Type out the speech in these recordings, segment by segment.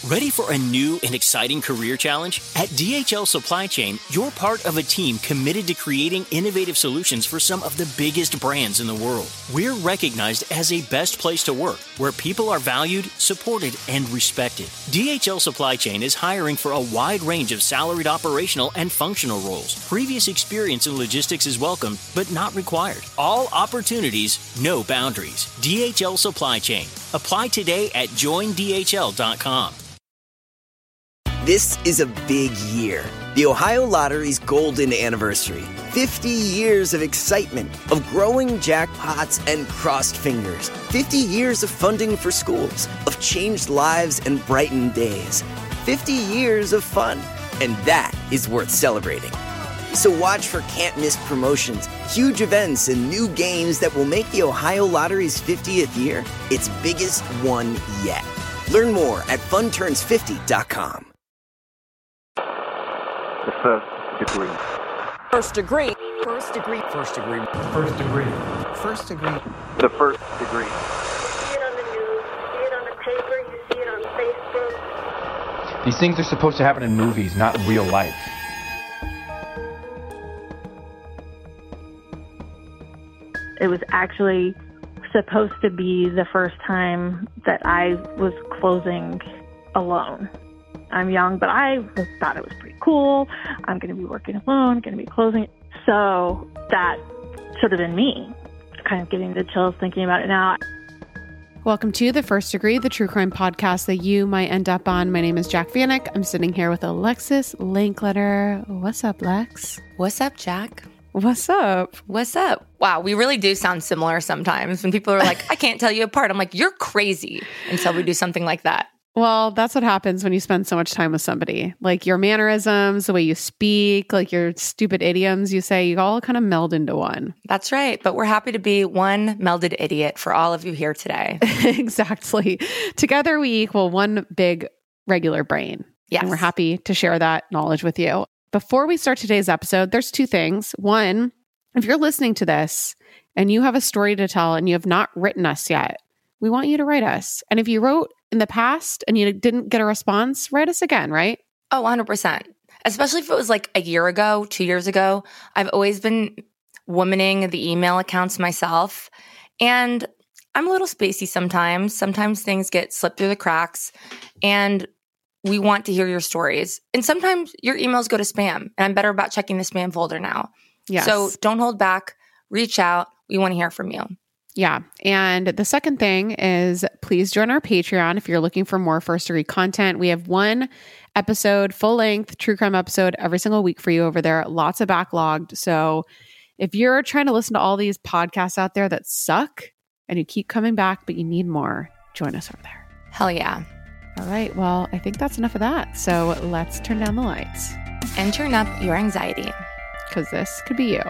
Ready for a new and exciting career challenge? At DHL Supply Chain, you're part of a team committed to creating innovative solutions for some of the biggest brands in the world. We're recognized as a best place to work, where people are valued, supported, and respected. DHL Supply Chain is hiring for a wide range of salaried operational and functional roles. Previous experience in logistics is welcome, but not required. All opportunities, no boundaries. DHL Supply Chain. Apply today at joindhl.com. This is a big year. The Ohio Lottery's golden anniversary. 50 years of excitement, of growing jackpots and crossed fingers. 50 years of funding for schools, of changed lives and brightened days. 50 years of fun, and that is worth celebrating. So watch for can't-miss promotions, huge events, and new games that will make the Ohio Lottery's 50th year its biggest one yet. Learn more at funturns50.com. The first degree. First degree. First degree. First degree. First degree. First degree. The first degree. You see it on the news, you see it on the paper, you see it on Facebook. These things are supposed to happen in movies, not in real life. It was actually supposed to be the first time that I was closing alone. I'm young, but I thought it was pretty cool. I'm going to be working alone, going to be closing. So that should have been me, kind of getting the chills thinking about it now. Welcome to The First Degree, the true crime podcast that you might end up on. My name is Jack Vanek. I'm sitting here with Alexis Linkletter. What's up, Lex? What's up, Jack? What's up? What's up? Wow, we really do sound similar sometimes. When people are like, I can't tell you apart. I'm like, you're crazy until we do something like that. Well, that's what happens when you spend so much time with somebody. Like your mannerisms, the way you speak, like your stupid idioms you say, you all kind of meld into one. That's right. But we're happy to be one melded idiot for all of you here today. Exactly. Together we equal one big regular brain. Yes. And we're happy to share that knowledge with you. Before we start today's episode, there's two things. One, if you're listening to this and you have a story to tell and you have not written us yet, we want you to write us. And if you wrote in the past and you didn't get a response, write us again, right? Oh, 100%. Especially if it was like a year ago, 2 years ago. I've always been womaning the email accounts myself. And I'm a little spacey sometimes. Sometimes things get slipped through the cracks. And we want to hear your stories. And sometimes your emails go to spam. And I'm better about checking the spam folder now. Yes. So don't hold back. Reach out. We want to hear from you. Yeah. And the second thing is please join our Patreon if you're looking for more first degree content. We have one episode, full length true crime episode every single week for you over there. Lots of backlogged. So if you're trying to listen to all these podcasts out there that suck and you keep coming back, but you need more, join us over there. Hell yeah. All right. Well, I think that's enough of that. So let's turn down the lights. And turn up your anxiety. Because this could be you.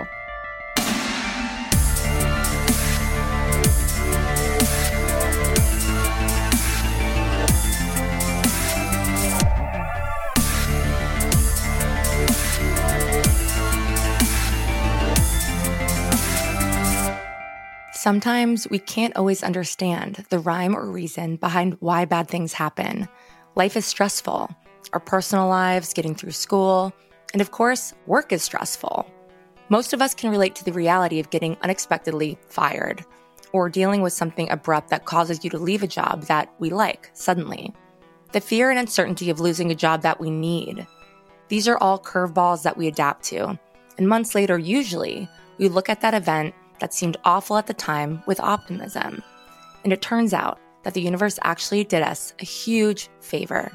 Sometimes we can't always understand the rhyme or reason behind why bad things happen. Life is stressful. Our personal lives, getting through school, and of course, work is stressful. Most of us can relate to the reality of getting unexpectedly fired or dealing with something abrupt that causes you to leave a job that we like suddenly. The fear and uncertainty of losing a job that we need. These are all curveballs that we adapt to. And months later, usually, we look at that event that seemed awful at the time with optimism. And it turns out that the universe actually did us a huge favor.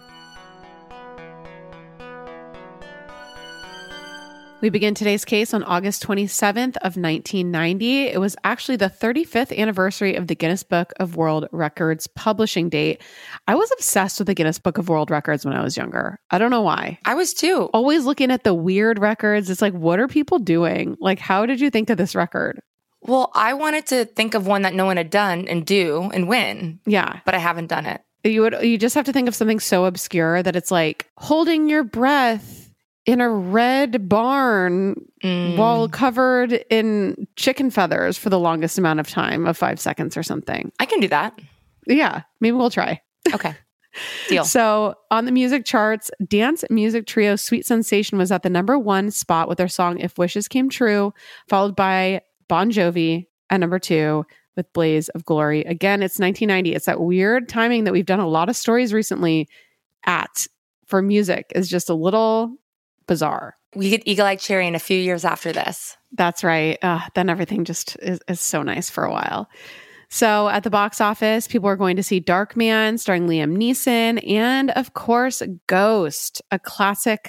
We begin today's case on August 27th of 1990. It was actually the 35th anniversary of the Guinness Book of World Records publishing date. I was obsessed with the Guinness Book of World Records when I was younger. I don't know why. I was too. Always looking at the weird records. It's like, what are people doing? Like, how did you think of this record? Well, I wanted to think of one that no one had done and do and win. Yeah. But I haven't done it. You just have to think of something so obscure that it's like holding your breath in a red barn while covered in chicken feathers for the longest amount of time of 5 seconds or something. I can do that. Yeah, maybe we'll try. Okay. Deal. So on the music charts, dance music trio Sweet Sensation was at the number 1 spot with their song If Wishes Came True, followed by Bon Jovi at number 2 with Blaze of Glory. Again, it's 1990. It's that weird timing that we've done a lot of stories recently for music is just a little bizarre. We get Eagle Eye Cherry in a few years after this. That's right. Then everything just is so nice for a while. So at the box office, people are going to see Darkman starring Liam Neeson and, of course, Ghost, a classic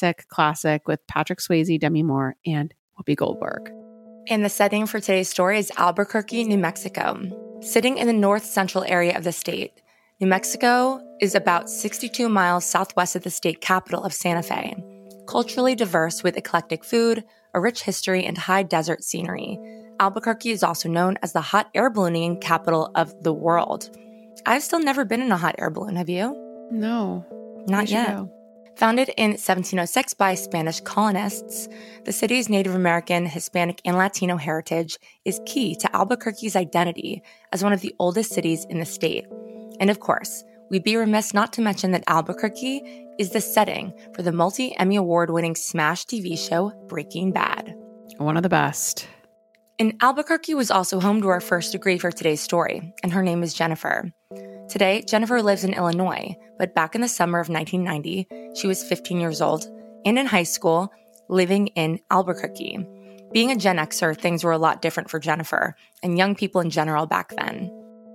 with Patrick Swayze, Demi Moore, and Whoopi Goldberg. And the setting for today's story is Albuquerque, New Mexico. Sitting in the north central area of the state, New Mexico is about 62 miles southwest of the state capital of Santa Fe. Culturally diverse with eclectic food, a rich history, and high desert scenery, Albuquerque is also known as the hot air ballooning capital of the world. I've still never been in a hot air balloon, have you? No. Not yet. Founded in 1706 by Spanish colonists, the city's Native American, Hispanic, and Latino heritage is key to Albuquerque's identity as one of the oldest cities in the state. And of course, we'd be remiss not to mention that Albuquerque is the setting for the multi-Emmy Award-winning smash TV show Breaking Bad. One of the best. And Albuquerque was also home to our first degree for today's story, and her name is Jennifer. Today, Jennifer lives in Illinois, but back in the summer of 1990, she was 15 years old and in high school, living in Albuquerque. Being a Gen Xer, things were a lot different for Jennifer and young people in general back then.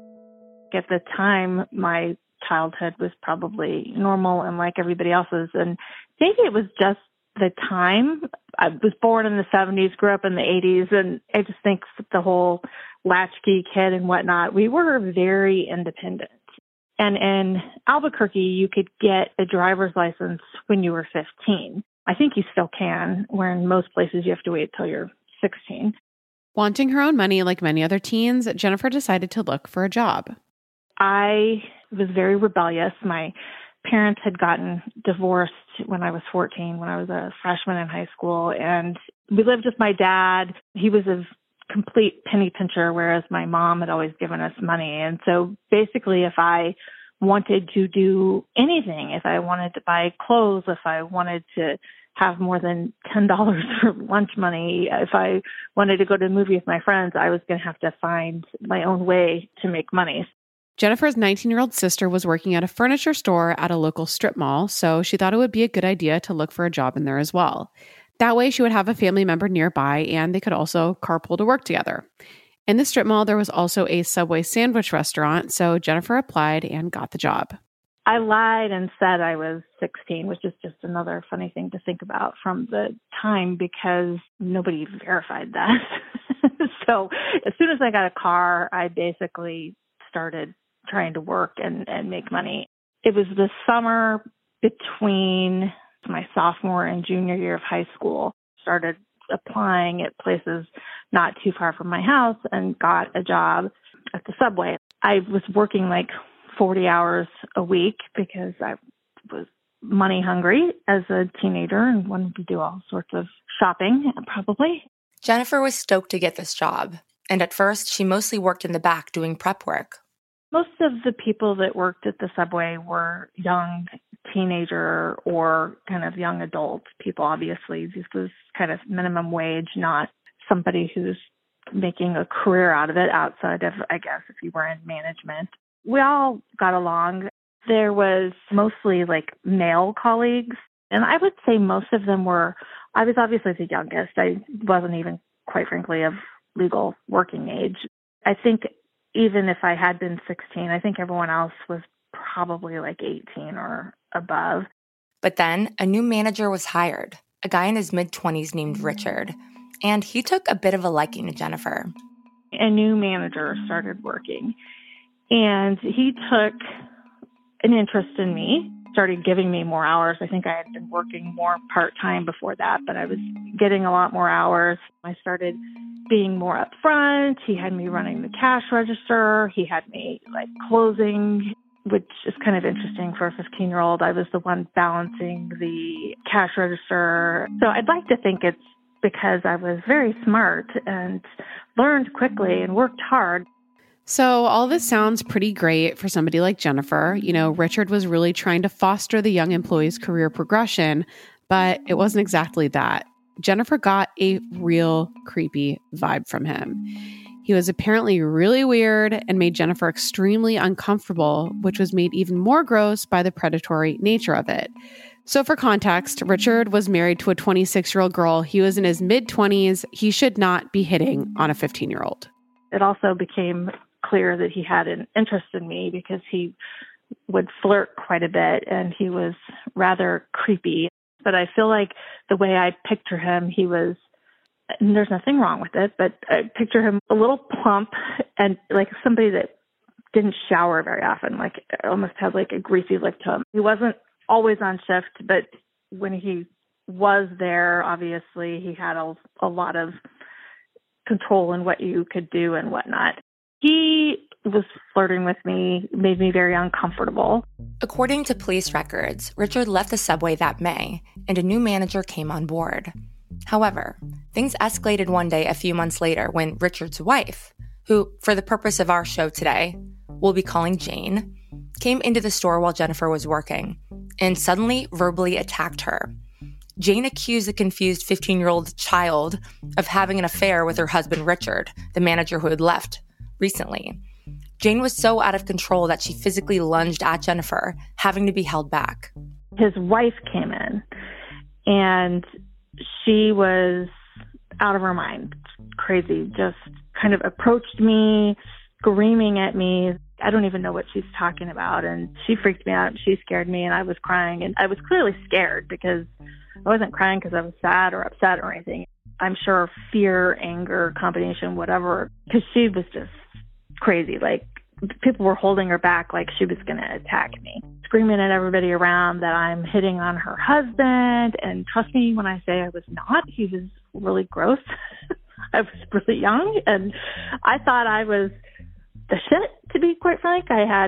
At the time, my childhood was probably normal and like everybody else's, and maybe it was just the time. I was born in the 70s, grew up in the 80s, and I just think the whole latchkey kid and whatnot, we were very independent. And in Albuquerque, you could get a driver's license when you were 15. I think you still can, where in most places you have to wait till you're 16. Wanting her own money like many other teens, Jennifer decided to look for a job. I was very rebellious. My parents had gotten divorced when I was 14, when I was a freshman in high school, and we lived with my dad. He was a complete penny pincher, whereas my mom had always given us money. And so basically, if I wanted to do anything, if I wanted to buy clothes, if I wanted to have more than $10 for lunch money, if I wanted to go to a movie with my friends, I was going to have to find my own way to make money. Jennifer's 19-year-old sister was working at a furniture store at a local strip mall, so she thought it would be a good idea to look for a job in there as well. That way, she would have a family member nearby, and they could also carpool to work together. In the strip mall, there was also a Subway sandwich restaurant, so Jennifer applied and got the job. I lied and said I was 16, which is just another funny thing to think about from the time because nobody verified that. So as soon as I got a car, I basically started trying to work and make money. It was the summer between my sophomore and junior year of high school. Started applying at places not too far from my house and got a job at the Subway. I was working like 40 hours a week because I was money hungry as a teenager and wanted to do all sorts of shopping, probably. Jennifer was stoked to get this job, and at first, she mostly worked in the back doing prep work. Most of the people that worked at the Subway were young teenager or kind of young adult people, obviously. This was kind of minimum wage, not somebody who's making a career out of it outside of, I guess, if you were in management. We all got along. There was mostly like male colleagues, and I would say most of them were, I was obviously the youngest. I wasn't even, quite frankly, of legal working age. I think even if I had been 16, I think everyone else was probably like 18 or above. But then a new manager was hired, a guy in his mid-20s named Richard, and he took a bit of a liking to Jennifer. A new manager started working, and he took an interest in me, started giving me more hours. I think I had been working more part-time before that, but I was getting a lot more hours. I started being more upfront. He had me running the cash register. He had me like closing, which is kind of interesting for a 15-year-old. I was the one balancing the cash register. So I'd like to think it's because I was very smart and learned quickly and worked hard. So all this sounds pretty great for somebody like Jennifer. You know, Richard was really trying to foster the young employee's career progression, but it wasn't exactly that. Jennifer got a real creepy vibe from him. He was apparently really weird and made Jennifer extremely uncomfortable, which was made even more gross by the predatory nature of it. So for context, Richard was married to a 26-year-old girl. He was in his mid-20s. He should not be hitting on a 15-year-old. It also became clear that he had an interest in me because he would flirt quite a bit and he was rather creepy. But I feel like the way I picture him, he was, and there's nothing wrong with it, but I picture him a little plump and like somebody that didn't shower very often, like almost had like a greasy look to him. He wasn't always on shift, but when he was there, obviously he had a lot of control in what you could do and whatnot. He was flirting with me, made me very uncomfortable. According to police records, Richard left the subway that May, and a new manager came on board. However, things escalated one day a few months later when Richard's wife, who, for the purpose of our show today, we'll be calling Jane, came into the store while Jennifer was working and suddenly verbally attacked her. Jane accused the confused 15-year-old child of having an affair with her husband, Richard, the manager who had left recently. Jane was so out of control that she physically lunged at Jennifer, having to be held back. His wife came in, and she was out of her mind, crazy, just kind of approached me, screaming at me. I don't even know what she's talking about, and she freaked me out. She scared me, and I was crying, and I was clearly scared because I wasn't crying because I was sad or upset or anything. I'm sure fear, anger, combination, whatever, because she was just crazy. Like, people were holding her back like she was going to attack me, screaming at everybody around that I'm hitting on her husband. And trust me when I say I was not. He was really gross. I was really young, and I thought I was the shit, to be quite frank.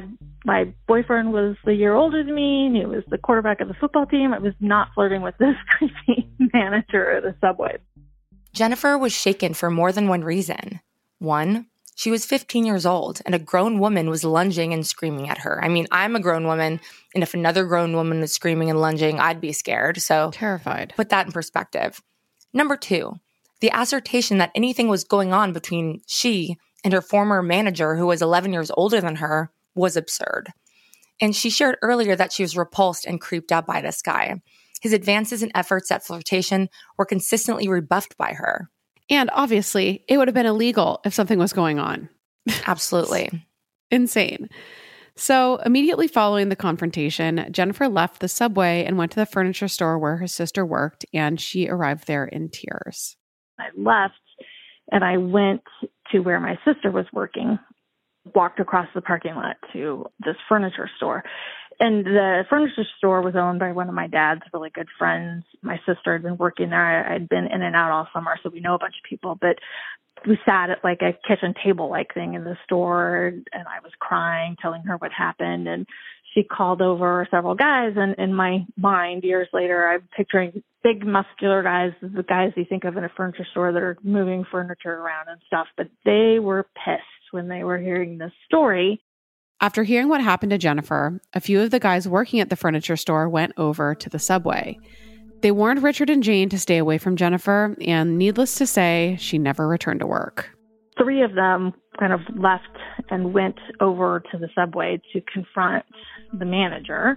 My boyfriend was a year older than me, and he was the quarterback of the football team. I was not flirting with this creepy manager at the subway. Jennifer was shaken for more than one reason. One, she was 15 years old, and a grown woman was lunging and screaming at her. I mean, I'm a grown woman, and if another grown woman was screaming and lunging, I'd be scared. So terrified. Put that in perspective. Number two, the assertion that anything was going on between she and her former manager, who was 11 years older than her, was absurd. And she shared earlier that she was repulsed and creeped out by this guy. His advances and efforts at flirtation were consistently rebuffed by her. And obviously, it would have been illegal if something was going on. Absolutely. Insane. So immediately following the confrontation, Jennifer left the subway and went to the furniture store where her sister worked, and she arrived there in tears. I left, and I went to where my sister was working, walked across the parking lot to this furniture store. And the furniture store was owned by one of my dad's really good friends. My sister had been working there. I'd been in and out all summer, so we know a bunch of people. But we sat at like a kitchen table-like thing in the store, and I was crying, telling her what happened. And she called over several guys, and in my mind, years later, I'm picturing big, muscular guys, the guys you think of in a furniture store that are moving furniture around and stuff. But they were pissed when they were hearing this story. After hearing what happened to Jennifer, a few of the guys working at the furniture store went over to the subway. They warned Richard and Jane to stay away from Jennifer, and needless to say, she never returned to work. 3 of them kind of left and went over to the subway to confront the manager.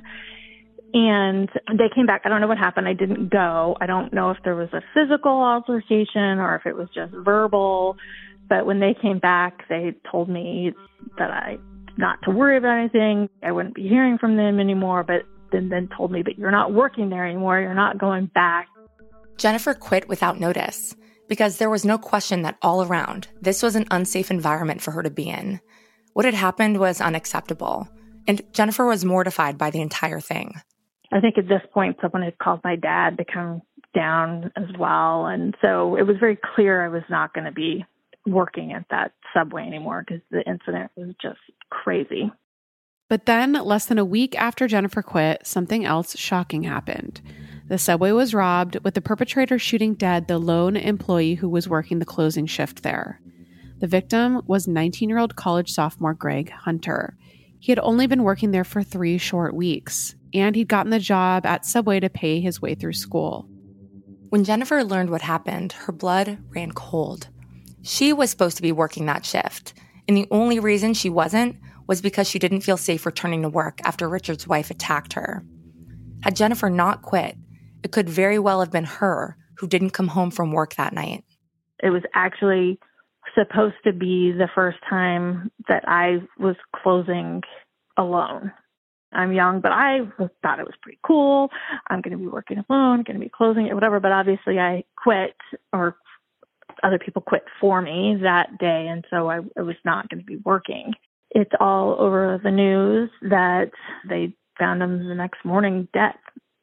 And they came back. I don't know what happened. I didn't go. I don't know if there was a physical altercation or if it was just verbal. But when they came back, they told me that not to worry about anything. I wouldn't be hearing from them anymore, but then told me, but you're not working there anymore. You're not going back. Jennifer quit without notice because there was no question that all around, this was an unsafe environment for her to be in. What had happened was unacceptable, and Jennifer was mortified by the entire thing. I think at this point, someone had called my dad to come down as well. And so it was very clear I was not going to be working at that subway anymore because the incident was just crazy. But then, less than a week after Jennifer quit, something else shocking happened. The subway was robbed, with the perpetrator shooting dead the lone employee who was working the closing shift there. The victim was 19-year-old college sophomore Greg Hunter. He had only been working there for 3 short weeks, and he'd gotten the job at Subway to pay his way through school. When Jennifer learned what happened, her blood ran cold. She was supposed to be working that shift, and the only reason she wasn't was because she didn't feel safe returning to work after Richard's wife attacked her. Had Jennifer not quit, it could very well have been her who didn't come home from work that night. It was actually supposed to be the first time that I was closing alone. I'm young, but I thought it was pretty cool. I'm going to be working alone, going to be closing it, whatever. But obviously I quit, or other people quit for me that day, and so I was not going to be working. It's all over the news that they found him the next morning dead.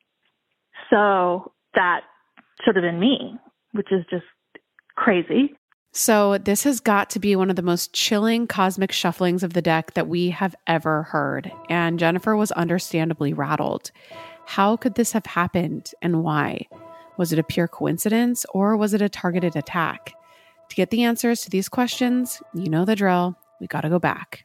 So that should have been me, which is just crazy. So this has got to be one of the most chilling cosmic shufflings of the deck that we have ever heard. And Jennifer was understandably rattled. How could this have happened and why? Was it a pure coincidence or was it a targeted attack? To get the answers to these questions, you know the drill. We got to go back.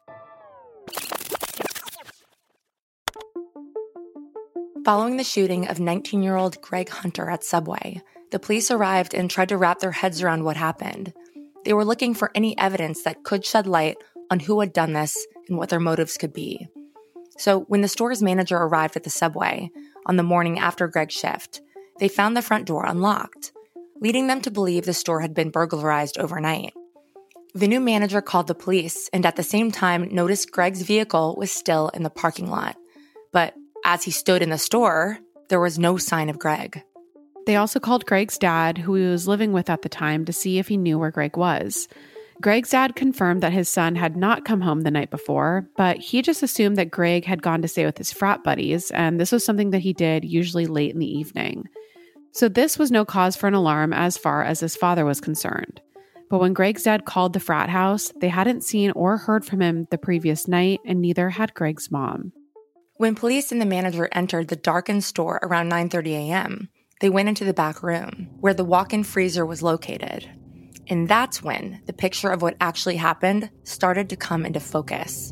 Following the shooting of 19-year-old Greg Hunter at Subway, the police arrived and tried to wrap their heads around what happened. They were looking for any evidence that could shed light on who had done this and what their motives could be. So when the store's manager arrived at the Subway on the morning after Greg's shift, they found the front door unlocked, leading them to believe the store had been burglarized overnight. The new manager called the police and at the same time noticed Greg's vehicle was still in the parking lot. But as he stood in the store, there was no sign of Greg. They also called Greg's dad, who he was living with at the time, to see if he knew where Greg was. Greg's dad confirmed that his son had not come home the night before, but he just assumed that Greg had gone to stay with his frat buddies, and this was something that he did usually late in the evening. So this was no cause for an alarm as far as his father was concerned. But when Greg's dad called the frat house, they hadn't seen or heard from him the previous night, and neither had Greg's mom. When police and the manager entered the darkened store around 9:30 a.m., they went into the back room, where the walk-in freezer was located. And that's when the picture of what actually happened started to come into focus.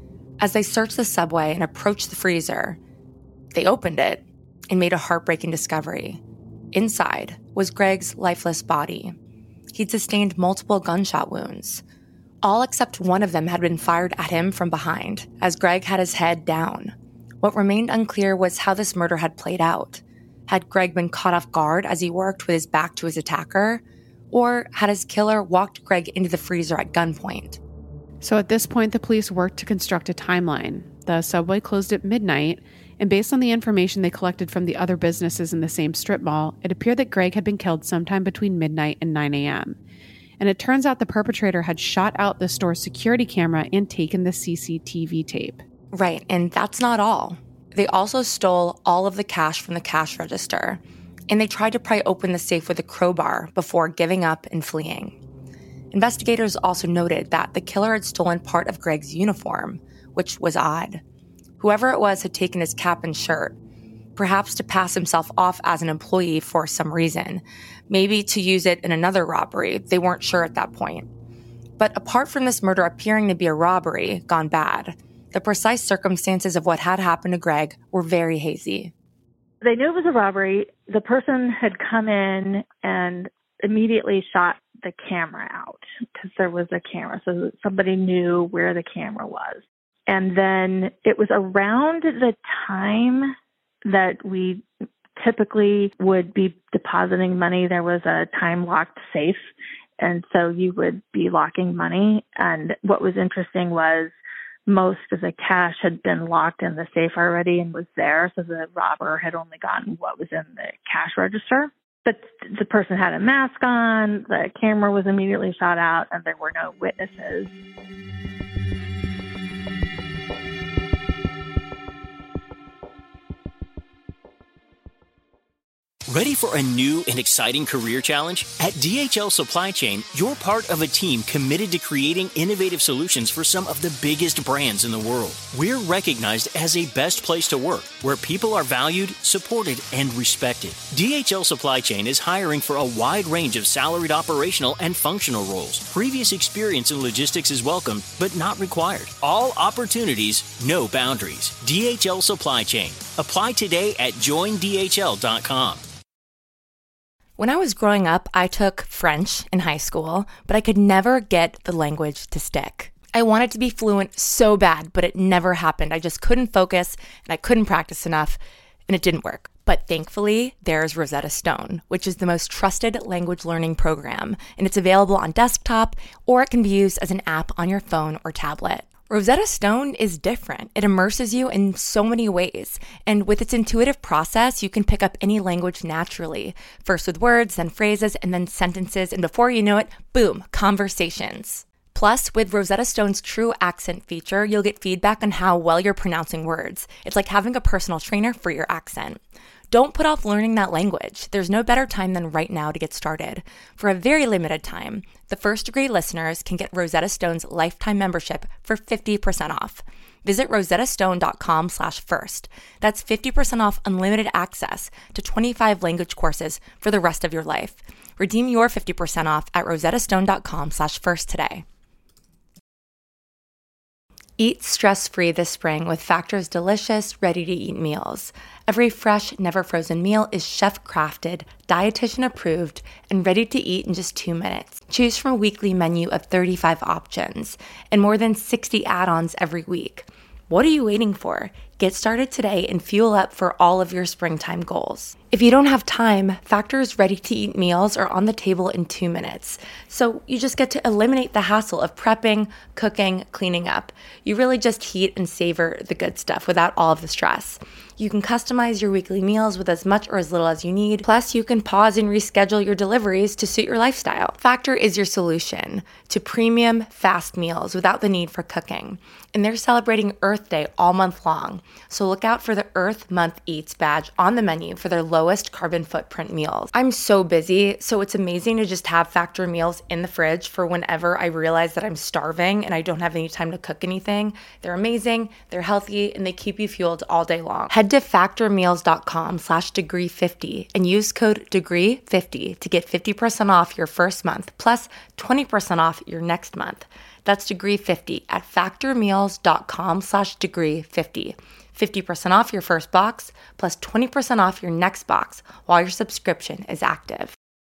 As they searched the Subway and approached the freezer, they opened it and made a heartbreaking discovery. Inside was Greg's lifeless body. He'd sustained multiple gunshot wounds. All except one of them had been fired at him from behind, as Greg had his head down. What remained unclear was how this murder had played out. Had Greg been caught off guard as he worked with his back to his attacker? Or had his killer walked Greg into the freezer at gunpoint? So at this point, the police worked to construct a timeline. The Subway closed at midnight, and based on the information they collected from the other businesses in the same strip mall, it appeared that Greg had been killed sometime between midnight and 9 a.m. And it turns out the perpetrator had shot out the store's security camera and taken the CCTV tape. Right, and that's not all. They also stole all of the cash from the cash register, and they tried to pry open the safe with a crowbar before giving up and fleeing. Investigators also noted that the killer had stolen part of Greg's uniform, which was odd. Whoever it was had taken his cap and shirt, perhaps to pass himself off as an employee for some reason, maybe to use it in another robbery. They weren't sure at that point. But apart from this murder appearing to be a robbery gone bad, the precise circumstances of what had happened to Greg were very hazy. They knew it was a robbery. The person had come in and immediately shot the camera out because there was a camera. So somebody knew where the camera was. And then it was around the time that we typically would be depositing money. There was a time-locked safe, and so you would be locking money. And what was interesting was most of the cash had been locked in the safe already and was there, so the robber had only gotten what was in the cash register. But the person had a mask on, the camera was immediately shot out, and there were no witnesses. Ready for a new and exciting career challenge? At DHL Supply Chain, you're part of a team committed to creating innovative solutions for some of the biggest brands in the world. We're recognized as a best place to work, where people are valued, supported, and respected. DHL Supply Chain is hiring for a wide range of salaried operational and functional roles. Previous experience in logistics is welcome, but not required. All opportunities, no boundaries. DHL Supply Chain. Apply today at joindhl.com. When I was growing up, I took French in high school, but I could never get the language to stick. I wanted to be fluent so bad, but it never happened. I just couldn't focus and I couldn't practice enough, and it didn't work. But thankfully, there's Rosetta Stone, which is the most trusted language learning program, and it's available on desktop, or it can be used as an app on your phone or tablet. Rosetta Stone is different. It immerses you in so many ways. And with its intuitive process, you can pick up any language naturally. First with words, then phrases, and then sentences. And before you know it, boom, conversations. Plus, with Rosetta Stone's True Accent feature, you'll get feedback on how well you're pronouncing words. It's like having a personal trainer for your accent. Don't put off learning that language. There's no better time than right now to get started. For a very limited time, the First Degree listeners can get Rosetta Stone's lifetime membership for 50% off. Visit rosettastone.com/first. That's 50% off unlimited access to 25 language courses for the rest of your life. Redeem your 50% off at rosettastone.com/first today. Eat stress-free this spring with Factor's delicious, ready-to-eat meals. Every fresh, never-frozen meal is chef-crafted, dietitian-approved, and ready to eat in just 2 minutes. Choose from a weekly menu of 35 options and more than 60 add-ons every week. What are you waiting for? Get started today and fuel up for all of your springtime goals. If you don't have time, Factor's ready-to-eat meals are on the table in 2 minutes. So you just get to eliminate the hassle of prepping, cooking, cleaning up. You really just heat and savor the good stuff without all of the stress. You can customize your weekly meals with as much or as little as you need. Plus, you can pause and reschedule your deliveries to suit your lifestyle. Factor is your solution to premium, fast meals without the need for cooking. And they're celebrating Earth Day all month long. So look out for the Earth Month Eats badge on the menu for their lowest carbon footprint meals. I'm so busy, so it's amazing to just have Factor meals in the fridge for whenever I realize that I'm starving and I don't have any time to cook anything. They're amazing, they're healthy, and they keep you fueled all day long. Head to factormeals.com/degree50 and use code degree50 to get 50% off your first month plus 20% off your next month. That's degree50 at factormeals.com/degree50. 50% off your first box plus 20% off your next box while your subscription is active.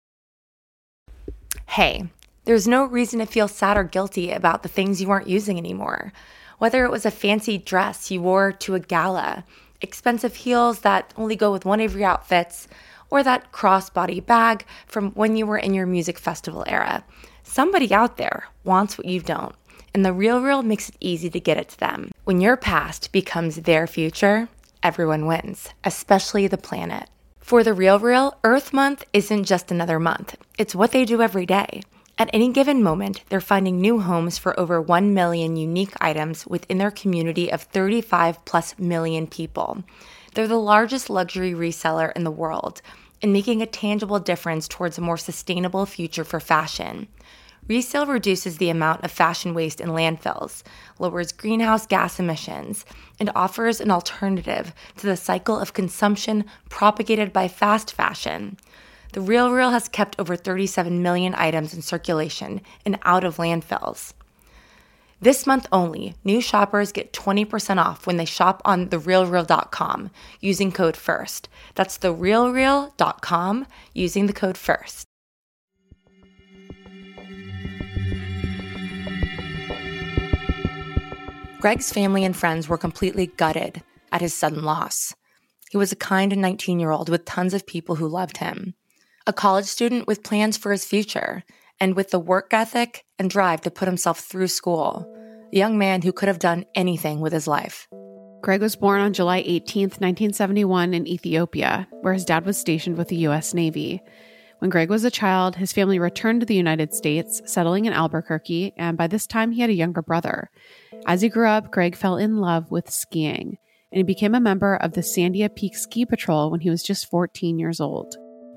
Hey, there's no reason to feel sad or guilty about the things you aren't using anymore. Whether it was a fancy dress you wore to a gala, expensive heels that only go with one of your outfits, or that crossbody bag from when you were in your music festival era. Somebody out there wants what you don't, and The RealReal makes it easy to get it to them. When your past becomes their future, everyone wins, especially the planet. For The RealReal, Earth Month isn't just another month. It's what they do every day. At any given moment, they're finding new homes for over 1 million unique items within their community of 35+ million people. They're the largest luxury reseller in the world and making a tangible difference towards a more sustainable future for fashion. Resale reduces the amount of fashion waste in landfills, lowers greenhouse gas emissions, and offers an alternative to the cycle of consumption propagated by fast fashion. The RealReal has kept over 37 million items in circulation and out of landfills. This month only, new shoppers get 20% off when they shop on therealreal.com using code FIRST. That's therealreal.com using the code FIRST. Greg's family and friends were completely gutted at his sudden loss. He was a kind 19-year-old with tons of people who loved him. A college student with plans for his future, and with the work ethic and drive to put himself through school. A young man who could have done anything with his life. Greg was born on July 18th, 1971 in Ethiopia, where his dad was stationed with the U.S. Navy. When Greg was a child, his family returned to the United States, settling in Albuquerque, and by this time he had a younger brother. As he grew up, Greg fell in love with skiing, and he became a member of the Sandia Peak Ski Patrol when he was just 14 years old.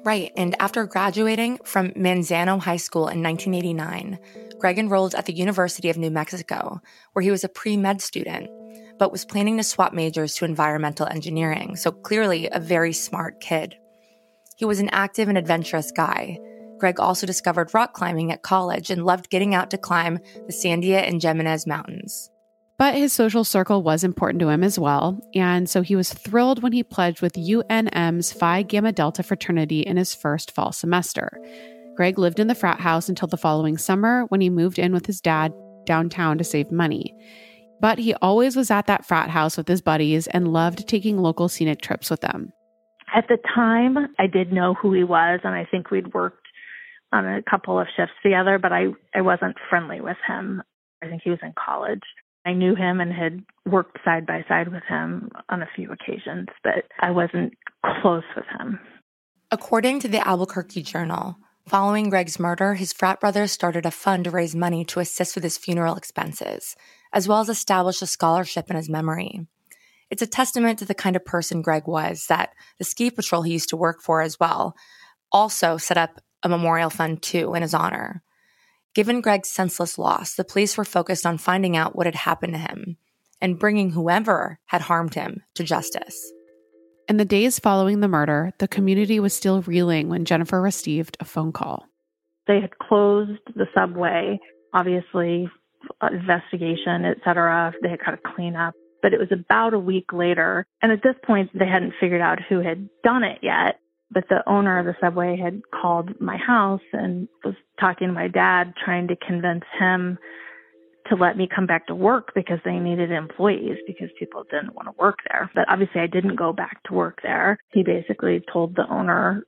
Right, and after graduating from Manzano High School in 1989, Greg enrolled at the University of New Mexico, where he was a pre-med student, but was planning to swap majors to environmental engineering, so clearly a very smart kid. He was an active and adventurous guy. Greg also discovered rock climbing at college and loved getting out to climb the Sandia and Jimenez Mountains. But his social circle was important to him as well, and so he was thrilled when he pledged with UNM's Phi Gamma Delta fraternity in his first fall semester. Greg lived in the frat house until the following summer when he moved in with his dad downtown to save money. But he always was at that frat house with his buddies and loved taking local scenic trips with them. At the time, I did know who he was, and I think we'd worked on a couple of shifts together, but I wasn't friendly with him. I think he was in college. I knew him and had worked side by side with him on a few occasions, but I wasn't close with him. According to the Albuquerque Journal, following Greg's murder, his frat brothers started a fund to raise money to assist with his funeral expenses, as well as establish a scholarship in his memory. It's a testament to the kind of person Greg was that the ski patrol he used to work for as well also set up a memorial fund too in his honor. Given Greg's senseless loss, the police were focused on finding out what had happened to him and bringing whoever had harmed him to justice. In the days following the murder, the community was still reeling when Jennifer received a phone call. They had closed the subway, obviously, investigation, et cetera. They had got to clean up. But it was about a week later, and at this point, they hadn't figured out who had done it yet. But the owner of the subway had called my house and was talking to my dad, trying to convince him to let me come back to work because they needed employees because people didn't want to work there. But obviously I didn't go back to work there. He basically told the owner,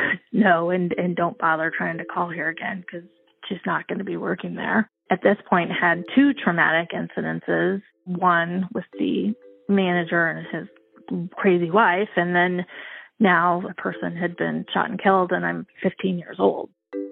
no, and don't bother trying to call here again because she's not going to be working there. At this point, had two traumatic incidences, one with the manager and his crazy wife, and then now a person had been shot and killed, and I'm 15 years old.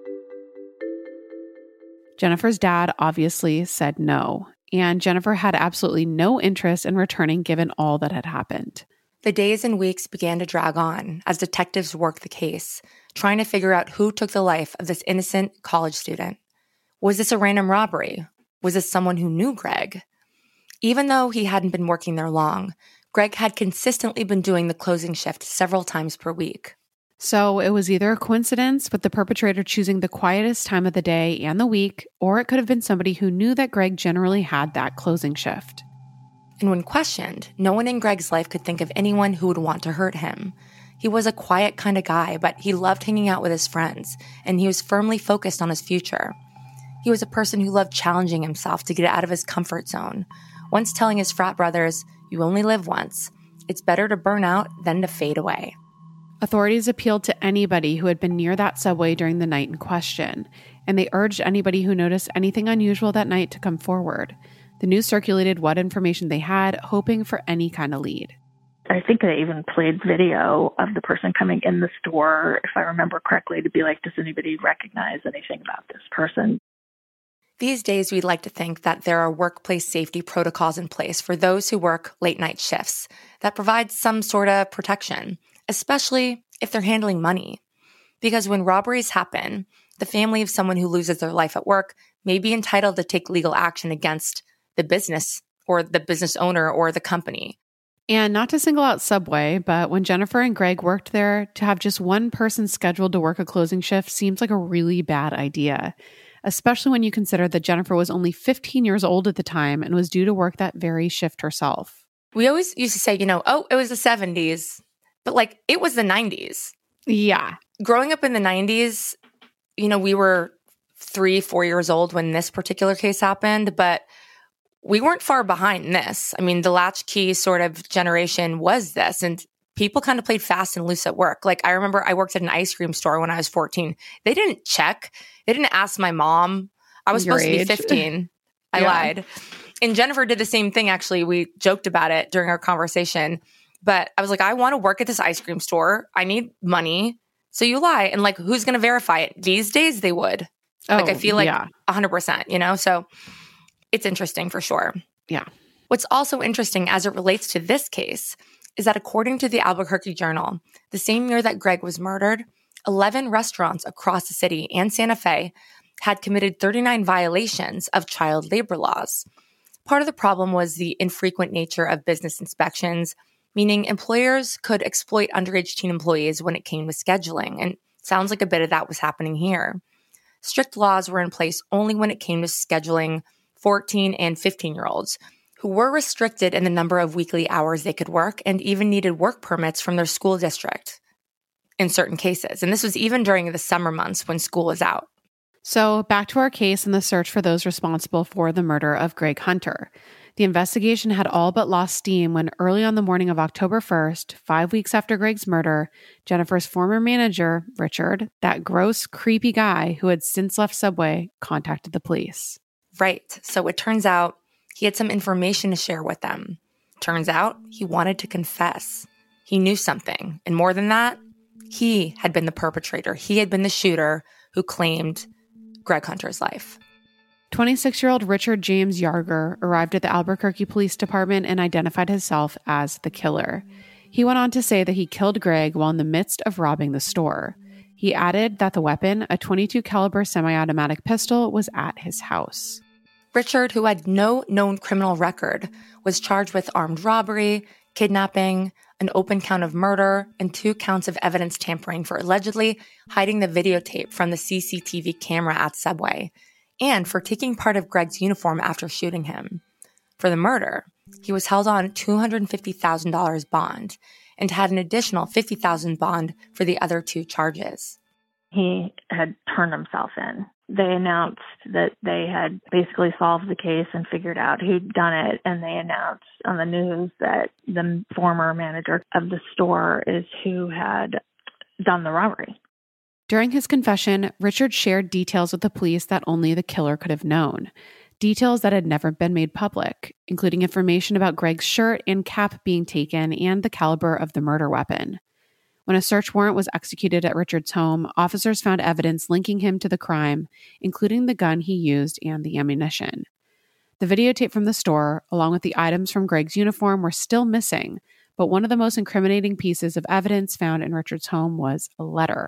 Jennifer's dad obviously said no, and Jennifer had absolutely no interest in returning given all that had happened. The days and weeks began to drag on as detectives worked the case, trying to figure out who took the life of this innocent college student. Was this a random robbery? Was this someone who knew Greg? Even though he hadn't been working there long, Greg had consistently been doing the closing shift several times per week. So it was either a coincidence with the perpetrator choosing the quietest time of the day and the week, or it could have been somebody who knew that Greg generally had that closing shift. And when questioned, no one in Greg's life could think of anyone who would want to hurt him. He was a quiet kind of guy, but he loved hanging out with his friends, and he was firmly focused on his future. He was a person who loved challenging himself to get out of his comfort zone, once telling his frat brothers, "You only live once. It's better to burn out than to fade away." Authorities appealed to anybody who had been near that subway during the night in question, and they urged anybody who noticed anything unusual that night to come forward. The news circulated what information they had, hoping for any kind of lead. I think they even played video of the person coming in the store, if I remember correctly, to be like, does anybody recognize anything about this person? These days, we'd like to think that there are workplace safety protocols in place for those who work late-night shifts that provide some sort of protection, especially if they're handling money. Because when robberies happen, the family of someone who loses their life at work may be entitled to take legal action against the business or the business owner or the company. And not to single out Subway, but when Jennifer and Greg worked there, to have just one person scheduled to work a closing shift seems like a really bad idea, especially when you consider that Jennifer was only 15 years old at the time and was due to work that very shift herself. We always used to say, oh, it was the 70s, but like it was the 90s. Yeah. Growing up in the 90s, we were 3-4 years old when this particular case happened, but we weren't far behind this. I mean, the latchkey sort of generation was this, and people kind of played fast and loose at work. Like I remember I worked at an ice cream store when I was 14. They didn't check. They didn't ask my mom. I was supposed to be 15. I lied. And Jennifer did the same thing, actually. We joked about it during our conversation. But I was like, I want to work at this ice cream store. I need money. So you lie. And like, who's going to verify it? These days, they would. Like, I feel like 100%, So it's interesting for sure. Yeah. What's also interesting as it relates to this case is that according to the Albuquerque Journal, the same year that Greg was murdered, 11 restaurants across the city and Santa Fe had committed 39 violations of child labor laws. Part of the problem was the infrequent nature of business inspections, meaning employers could exploit underage teen employees when it came to scheduling, and sounds like a bit of that was happening here. Strict laws were in place only when it came to scheduling 14 and 15-year-olds, who were restricted in the number of weekly hours they could work and even needed work permits from their school district in certain cases. And this was even during the summer months when school was out. So back to our case and the search for those responsible for the murder of Greg Hunter. The investigation had all but lost steam when early on the morning of October 1st, 5 weeks after Greg's murder, Jennifer's former manager, Richard, that gross, creepy guy who had since left Subway, contacted the police. Right. So it turns out he had some information to share with them. Turns out he wanted to confess. He knew something. And more than that, he had been the perpetrator. He had been the shooter who claimed Greg Hunter's life. 26-year-old Richard James Yarger arrived at the Albuquerque Police Department and identified himself as the killer. He went on to say that he killed Greg while in the midst of robbing the store. He added that the weapon, a .22 caliber semi-automatic pistol, was at his house. Richard, who had no known criminal record, was charged with armed robbery, kidnapping, an open count of murder, and 2 counts of evidence tampering for allegedly hiding the videotape from the CCTV camera at Subway, and for taking part of Greg's uniform after shooting him. For the murder, he was held on $250,000 bond and had an additional $50,000 bond for the other 2 charges. He had turned himself in. They announced that they had basically solved the case and figured out who'd done it, and they announced on the news that the former manager of the store is who had done the robbery. During his confession, Richard shared details with the police that only the killer could have known. Details that had never been made public, including information about Greg's shirt and cap being taken and the caliber of the murder weapon. When a search warrant was executed at Richard's home, officers found evidence linking him to the crime, including the gun he used and the ammunition. The videotape from the store, along with the items from Greg's uniform, were still missing, but one of the most incriminating pieces of evidence found in Richard's home was a letter.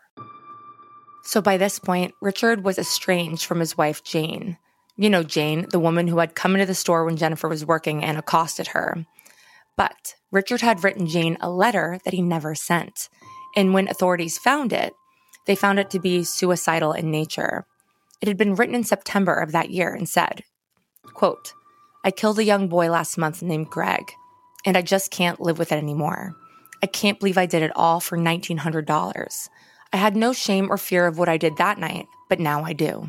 So by this point, Richard was estranged from his wife, Jane. You know Jane, the woman who had come into the store when Jennifer was working and accosted her. But Richard had written Jane a letter that he never sent. And when authorities found it, they found it to be suicidal in nature. It had been written in September of that year and said, quote, "I killed a young boy last month named Greg, and I just can't live with it anymore. I can't believe I did it all for $1,900. I had no shame or fear of what I did that night, but now I do."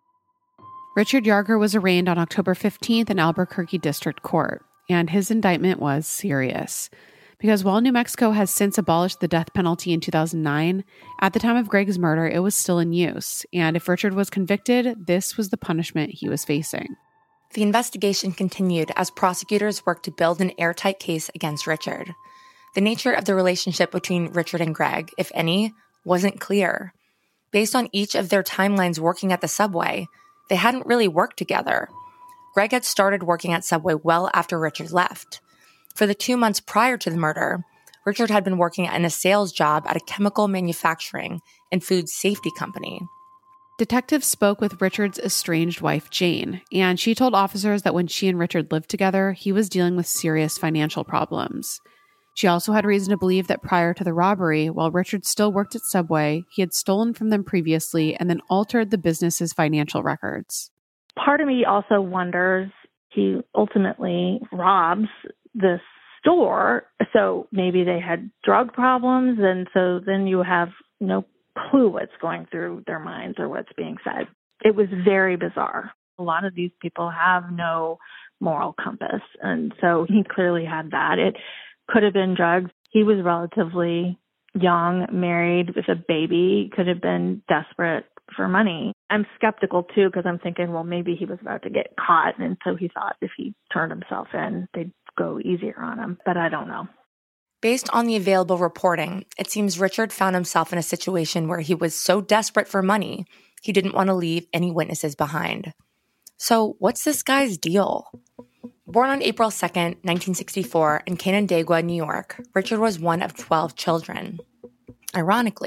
Richard Yarger was arraigned on October 15th in Albuquerque District Court, and his indictment was serious. Because while New Mexico has since abolished the death penalty in 2009, at the time of Greg's murder, it was still in use. And if Richard was convicted, this was the punishment he was facing. The investigation continued as prosecutors worked to build an airtight case against Richard. The nature of the relationship between Richard and Greg, if any, wasn't clear. Based on each of their timelines working at the Subway, they hadn't really worked together. Greg had started working at Subway well after Richard left. For the 2 months prior to the murder, Richard had been working in a sales job at a chemical manufacturing and food safety company. Detectives spoke with Richard's estranged wife, Jane, and she told officers that when she and Richard lived together, he was dealing with serious financial problems. She also had reason to believe that prior to the robbery, while Richard still worked at Subway, he had stolen from them previously and then altered the business's financial records. Part of me also wonders, he ultimately robs the store, so maybe they had drug problems, and so then you have no clue what's going through their minds or what's being said. It was very bizarre. A lot of these people have no moral compass, and so he clearly had that. It could have been drugs. He was relatively young, married with a baby, could have been desperate for money. I'm skeptical too, because I'm thinking, well, maybe he was about to get caught, and so he thought if he turned himself in, they'd go easier on him, but I don't know. Based on the available reporting, it seems Richard found himself in a situation where he was so desperate for money, he didn't want to leave any witnesses behind. So what's this guy's deal? Born on April 2nd, 1964 in Canandaigua, New York, Richard was one of 12 children. Ironically,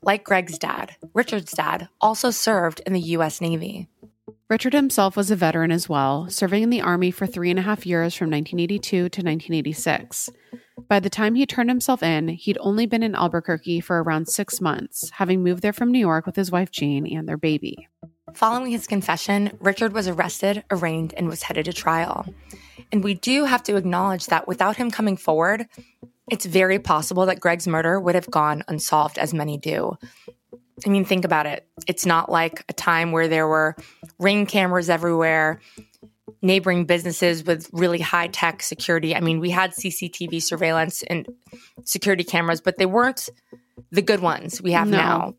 like Greg's dad, Richard's dad, also served in the U.S. Navy. Richard himself was a veteran as well, serving in the Army for 3.5 years from 1982 to 1986. By the time he turned himself in, he'd only been in Albuquerque for around 6 months, having moved there from New York with his wife Jane and their baby. Following his confession, Richard was arrested, arraigned, and was headed to trial. And we do have to acknowledge that without him coming forward, it's very possible that Greg's murder would have gone unsolved, as many do. I mean, think about it. It's not like a time where there were Ring cameras everywhere, neighboring businesses with really high-tech security. I mean, we had CCTV surveillance and security cameras, but they weren't the good ones we have now.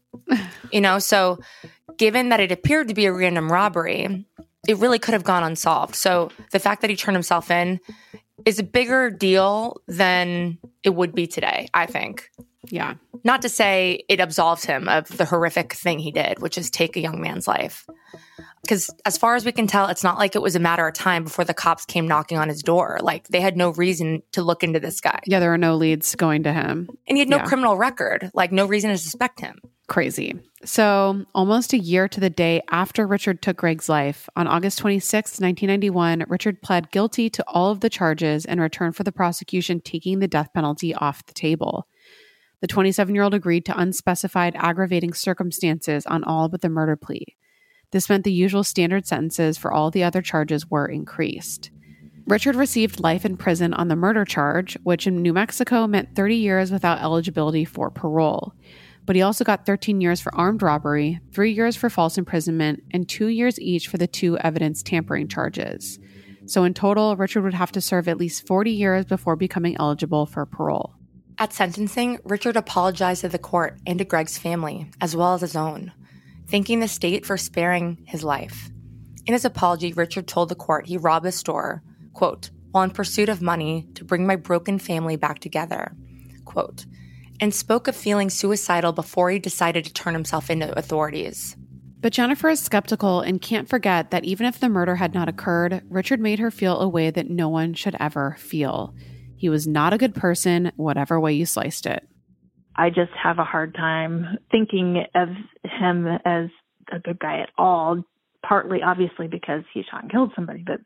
So given that it appeared to be a random robbery, it really could have gone unsolved. So the fact that he turned himself in is a bigger deal than it would be today, I think. Yeah. Not to say it absolves him of the horrific thing he did, which is take a young man's life. Because as far as we can tell, it's not like it was a matter of time before the cops came knocking on his door. Like, they had no reason to look into this guy. Yeah, there were no leads going to him. And he had no criminal record, like no reason to suspect him. Crazy. So almost a year to the day after Richard took Greg's life, on August 26, 1991, Richard pled guilty to all of the charges in return for the prosecution taking the death penalty off the table. The 27-year-old agreed to unspecified aggravating circumstances on all but the murder plea. This meant the usual standard sentences for all the other charges were increased. Richard received life in prison on the murder charge, which in New Mexico meant 30 years without eligibility for parole. But he also got 13 years for armed robbery, 3 years for false imprisonment, and 2 years each for the 2 evidence tampering charges. So in total, Richard would have to serve at least 40 years before becoming eligible for parole. At sentencing, Richard apologized to the court and to Greg's family, as well as his own, thanking the state for sparing his life. In his apology, Richard told the court he robbed a store, quote, while in pursuit of money to bring my broken family back together, quote, and spoke of feeling suicidal before he decided to turn himself into authorities. But Jennifer is skeptical and can't forget that even if the murder had not occurred, Richard made her feel a way that no one should ever feel. He was not a good person, whatever way you sliced it. I just have a hard time thinking of him as a good guy at all, partly obviously because he shot and killed somebody. But,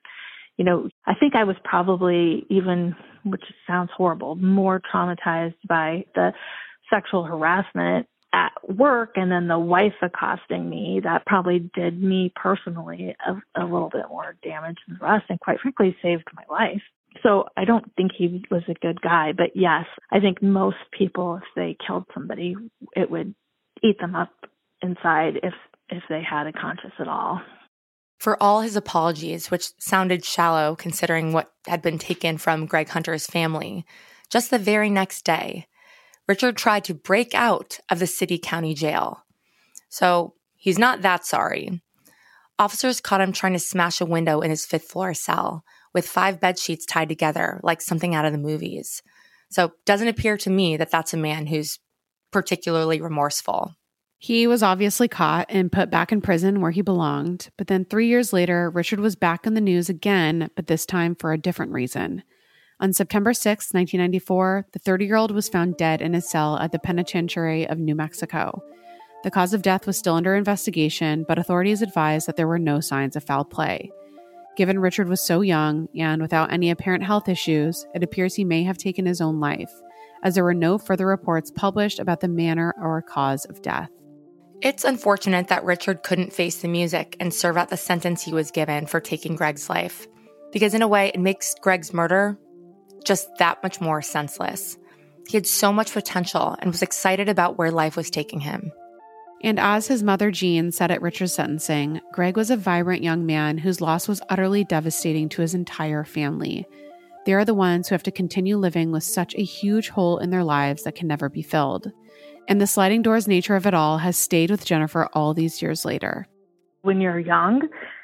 I think I was probably even, which sounds horrible, more traumatized by the sexual harassment at work and then the wife accosting me. That probably did me personally a little bit more damage than the rest, and quite frankly saved my life. So I don't think he was a good guy, but yes, I think most people, if they killed somebody, it would eat them up inside if they had a conscience at all. For all his apologies, which sounded shallow considering what had been taken from Greg Hunter's family, just the very next day, Richard tried to break out of the city-county jail. So he's not that sorry. Officers caught him trying to smash a window in his 5th-floor cell with 5 bed sheets tied together like something out of the movies. So it doesn't appear to me that that's a man who's particularly remorseful. He was obviously caught and put back in prison where he belonged, but then 3 years later, Richard was back in the news again, but this time for a different reason. On September 6, 1994, the 30-year-old was found dead in his cell at the Penitentiary of New Mexico. The cause of death was still under investigation, but authorities advised that there were no signs of foul play. Given Richard was so young and without any apparent health issues, it appears he may have taken his own life, as there were no further reports published about the manner or cause of death. It's unfortunate that Richard couldn't face the music and serve out the sentence he was given for taking Greg's life, because in a way, it makes Greg's murder just that much more senseless. He had so much potential and was excited about where life was taking him. And as his mother Jean said at Richard's sentencing, Greg was a vibrant young man whose loss was utterly devastating to his entire family. They are the ones who have to continue living with such a huge hole in their lives that can never be filled. And the sliding doors nature of it all has stayed with Jennifer all these years later. When you're young,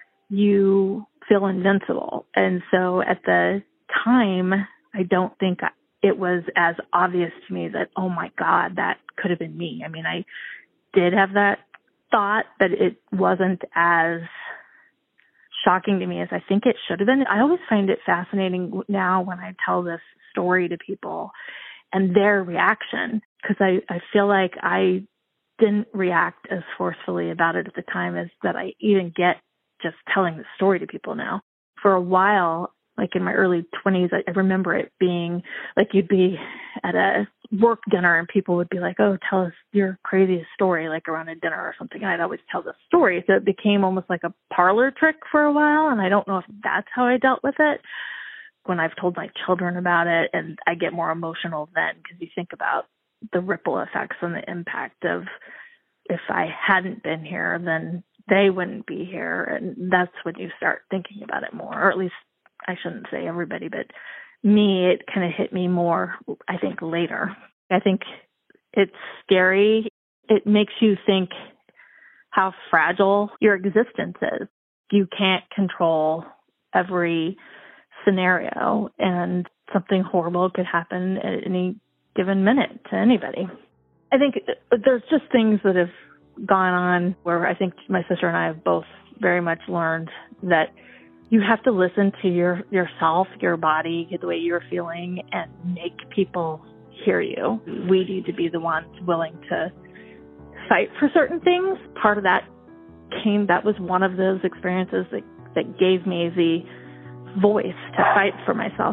you feel invincible. And so at the time, I don't think it was as obvious to me that, oh my God, that could have been me. I mean, I did have that thought, but it wasn't as shocking to me as I think it should have been. I always find it fascinating now when I tell this story to people and their reaction, because I feel like I didn't react as forcefully about it at the time as that I even get just telling the story to people now. For a while, like in my early 20s, I remember it being like you'd be at a work dinner and people would be like, oh, tell us your craziest story, like around a dinner or something. And I'd always tell the story. So it became almost like a parlor trick for a while. And I don't know if that's how I dealt with it when I've told my children about it. And I get more emotional then because you think about the ripple effects and the impact of if I hadn't been here, then they wouldn't be here. And that's when you start thinking about it more, or at least I shouldn't say everybody, but me, it kind of hit me more, I think, later. I think it's scary. It makes you think how fragile your existence is. You can't control every scenario, and something horrible could happen at any given minute to anybody. I think there's just things that have gone on where I think my sister and I have both very much learned that you have to listen to yourself, your body, the way you're feeling, and make people hear you. We need to be the ones willing to fight for certain things. Part of that was one of those experiences that gave me the voice to fight for myself.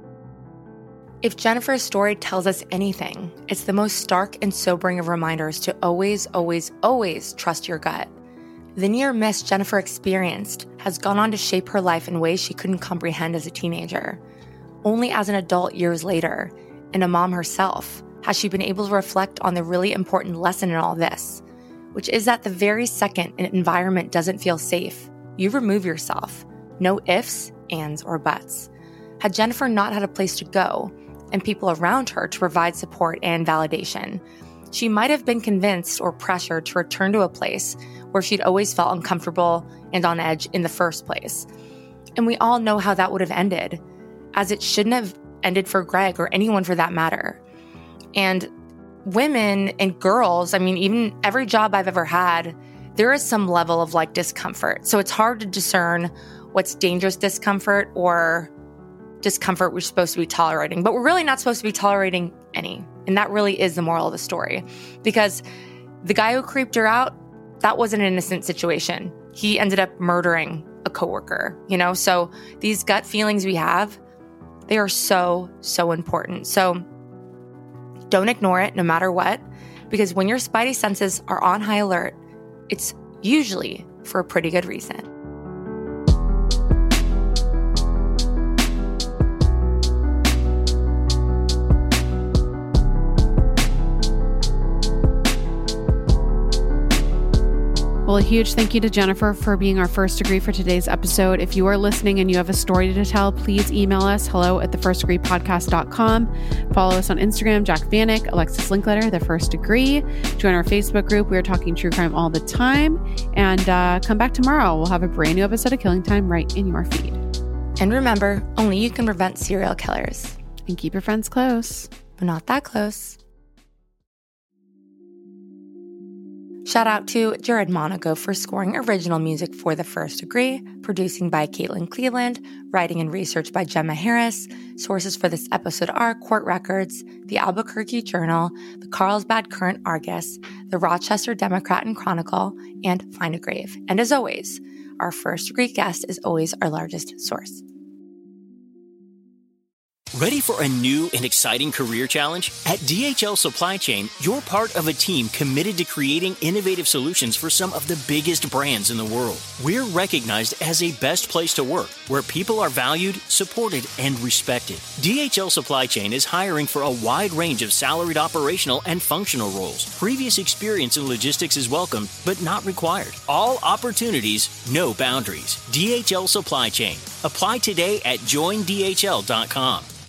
If Jennifer's story tells us anything, it's the most stark and sobering of reminders to always, always, always trust your gut. The near miss Jennifer experienced has gone on to shape her life in ways she couldn't comprehend as a teenager. Only as an adult years later, and a mom herself, has she been able to reflect on the really important lesson in all this, which is that the very second an environment doesn't feel safe, you remove yourself. No ifs, ands, or buts. Had Jennifer not had a place to go, and people around her to provide support and validation, she might have been convinced or pressured to return to a place where she'd always felt uncomfortable and on edge in the first place. And we all know how that would have ended, as it shouldn't have ended for Greg or anyone for that matter. And women and girls, I mean, even every job I've ever had, there is some level of like discomfort. So it's hard to discern what's dangerous discomfort or discomfort we're supposed to be tolerating. But we're really not supposed to be tolerating any. And that really is the moral of the story. Because the guy who creeped her out, that wasn't an innocent situation. He ended up murdering a coworker, So these gut feelings we have, they are so, so important. So don't ignore it no matter what, because when your spidey senses are on high alert, it's usually for a pretty good reason. Well, a huge thank you to Jennifer for being our first degree for today's episode. If you are listening and you have a story to tell, please email us, hello@thefirstdegreepodcast.com. Follow us on Instagram, Jack Vanek, Alexis Linkletter, The First Degree. Join our Facebook group. We are talking true crime all the time. And come back tomorrow. We'll have a brand new episode of Killing Time right in your feed. And remember, only you can prevent serial killers. And keep your friends close. But not that close. Shout out to Jared Monaco for scoring original music for The First Degree, producing by Caitlin Cleveland, writing and research by Gemma Harris. Sources for this episode are Court Records, the Albuquerque Journal, the Carlsbad Current Argus, the Rochester Democrat and Chronicle, and Find a Grave. And as always, our First Degree guest is always our largest source. Ready for a new and exciting career challenge? At DHL Supply Chain, you're part of a team committed to creating innovative solutions for some of the biggest brands in the world. We're recognized as a best place to work, where people are valued, supported, and respected. DHL Supply Chain is hiring for a wide range of salaried operational and functional roles. Previous experience in logistics is welcome, but not required. All opportunities, no boundaries. DHL Supply Chain. Apply today at joindhl.com.